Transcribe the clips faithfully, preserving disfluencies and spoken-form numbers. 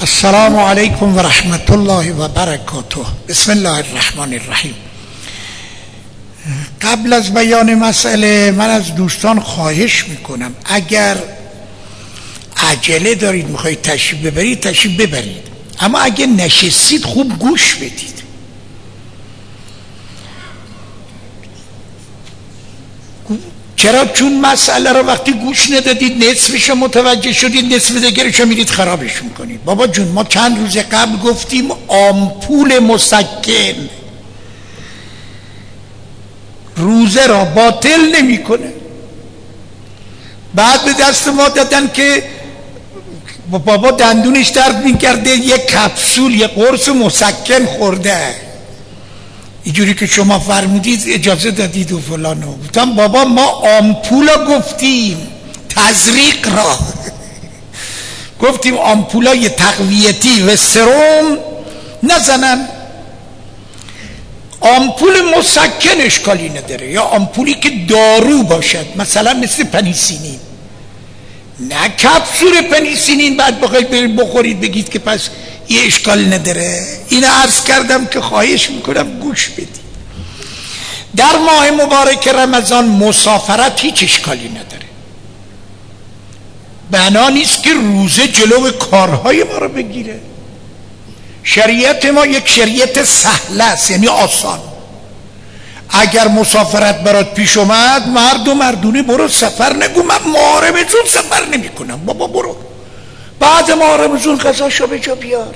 السلام علیکم و رحمت الله و برکاته. بسم الله الرحمن الرحیم. قبل از بیان مسئله من از دوستان خواهش میکنم اگر عجله دارید میخواید تشریف ببرید تشریف ببرید، اما اگه نشستید خوب گوش بدید. چرا؟ چون مسئله رو وقتی گوش ندادید نصفش متوجه شدید، نصف دیگرش رو میرید خرابش میکنید. بابا جون ما چند روز قبل گفتیم آمپول مسکن روزه را باطل نمیکنه. بعد به دست ما دادن که بابا دندونش درد میکرده یک کپسول یک قرص مسکن خورده، اینجوری که شما فرمودید اجازه دادید و فلانو. گفتم بابا ما آمپولا گفتیم، تزریق را گفتیم آمپولای تقویتی و سرم نزنن. آمپول مسکن اشکالی نداره، یا آمپولی که دارو باشد مثلا مثل پنیسینین، نه کپسول پنیسینین بعد بخواید برید بخورید بگید که پس یه اشکال نداره. اینو عرض کردم که خواهش میکنم گوش بدید. در ماه مبارک رمضان مسافرت هیچ اشکالی نداره. بنا نیست که روزه جلو کارهای ما رو بگیره. شریعت ما یک شریعت سهل است، یعنی آسان. اگر مسافرت برات پیش اومد مرد و مردونه برو سفر، نگو من ماه رمضان سفر نمی کنم. بابا برو بعد ماه رمضان غذاشو به جا بیار.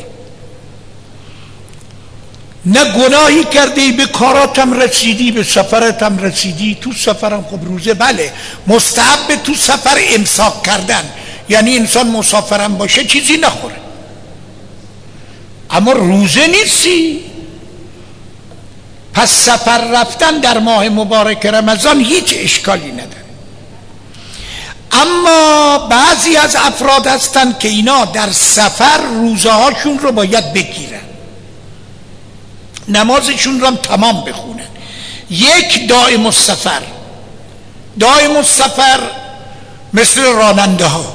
نه گناهی کرده ای، به کاراتم رسیدی، به سفرتم رسیدی. تو سفرم خب روزه بله مستحب تو سفر امساک کردن، یعنی انسان مسافرم باشه چیزی نخوره، اما روزه نیستی. پس سفر رفتن در ماه مبارک رمضان هیچ اشکالی نداره. اما بعضی از افراد هستن که اینا در سفر روزه هاشون رو باید بگیرن، نمازشون رو هم تمام بخونن. یک دائم السفر، دائم السفر مثل راننده ها.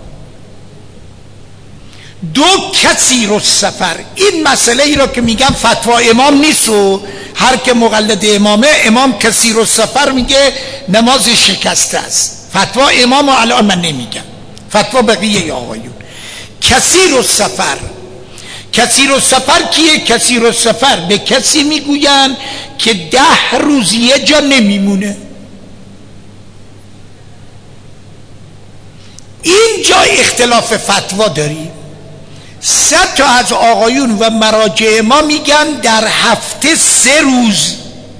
دو کثیر السفر، این مسئله ای را که میگم فتوا امام نیست و هر که مقلد امامه، امام کثیر السفر میگه نماز شکسته است. فتوا امام الان من نمیگم، فتوا بقیه آقایون. کثیر السفر، کثیر السفر کیه؟ کثیر السفر به کسی میگوین که ده روز یه جا نمیمونه. اینجا اختلاف فتوا داریم. صد تا از آقایون و مراجع ما میگن در هفته سه روز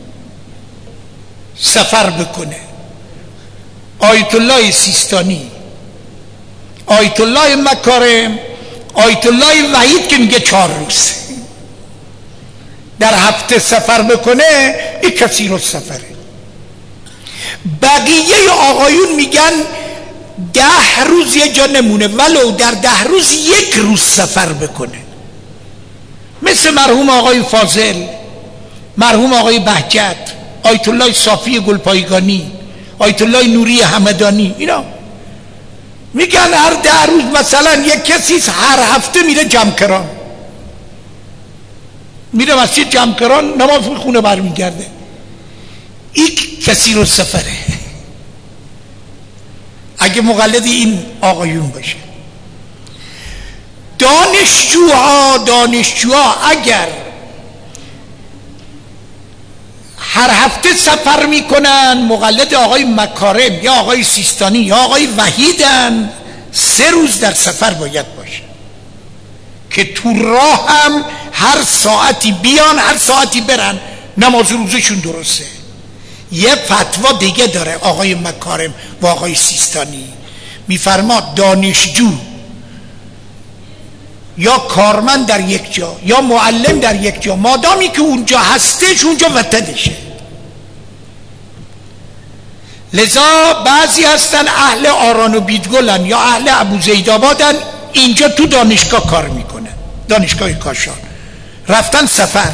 سفر بکنه. آیت الله سیستانی، آیت الله مکارم، آیت الله وحید که میگه چهار روز در هفته سفر بکنه، این کثیر السفره. بقیه آقایون میگن ده روز یه جا نمونه، ولو در ده روز یک روز سفر بکنه، مثل مرحوم آقای فاضل، مرحوم آقای بهجت، آیت الله صافی گلپایگانی، آیت الله نوری همدانی. اینا میگن هر ده روز مثلا یک کسی هر هفته میره جمکران، میره مسجد جمکران نماز میخونه برمیگرده. این کثیر السفره اگه مقلد این آقایون باشه. دانشجوها دانشجوها اگر هر هفته سفر میکنن، مقلد آقای مکارم یا آقای سیستانی یا آقای وحیدن، سه روز در سفر باید باشه که تو راه هم هر ساعتی بیان هر ساعتی برن، نماز روزشون درسته. یه فتوا دیگه داره آقای مکارم و آقای سیستانی، میفرما دانشجو یا کارمند در یک جا یا معلم در یک جا، مادامی که اونجا هستش اونجا وطنشه. لذا بعضی هستن اهل آران و بیدگلن یا اهل ابوزیدآبادن، اینجا تو دانشگاه کار میکنن، دانشگاه کاشان، رفتن سفر،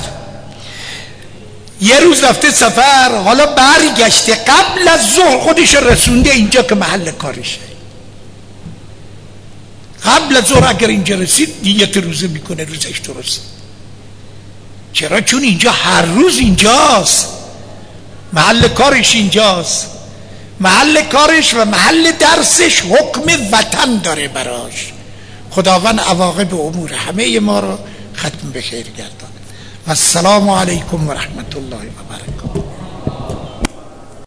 یه روز رفته سفر، حالا برگشته قبل از ظهر خودش رسونده اینجا که محل کارشه. قبل از ظهر اگر اینجا رسید نیت روزه میکنه، روزش درست. چرا؟ چون اینجا هر روز اینجاست، محل کارش اینجاست، محل کارش و محل درسش حکم وطن داره براش. خداوند عواقب امور همه ما رو ختم به خیر گردان. و السلام علیکم و رحمت الله و برکاته.